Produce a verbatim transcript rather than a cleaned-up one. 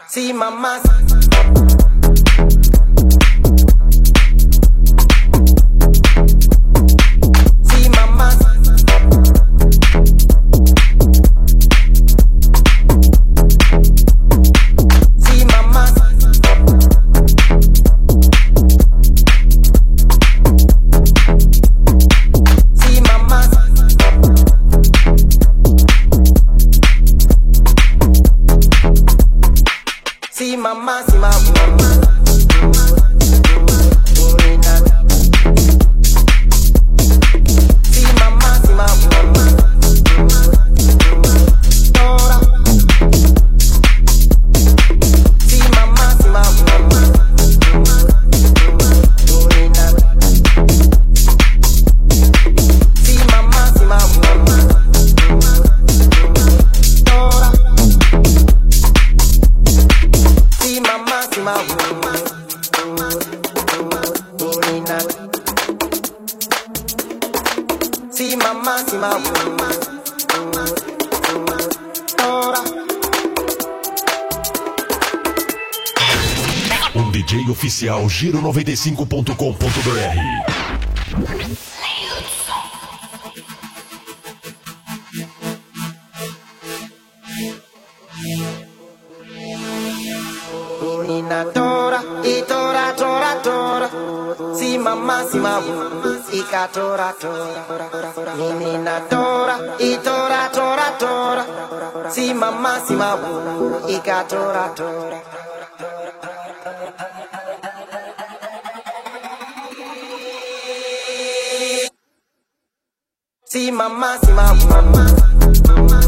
See mama. See mama. See mama. See mama. See mama, see my woman. See mama, see my woman. Dora. See mama, see my woman. See mama, see my woman. Dora. See mama, see my woman. See mama, see my woman. Um D J oficial Giro noventa e cinco ponto com ponto B R. Tora, e tora, tora, tora. See mama, see my woman. Ika tora, tora. Menina tora, e tora, tora, tora. See mama, see my woman. Ika tora, tora. See mama, see my woman.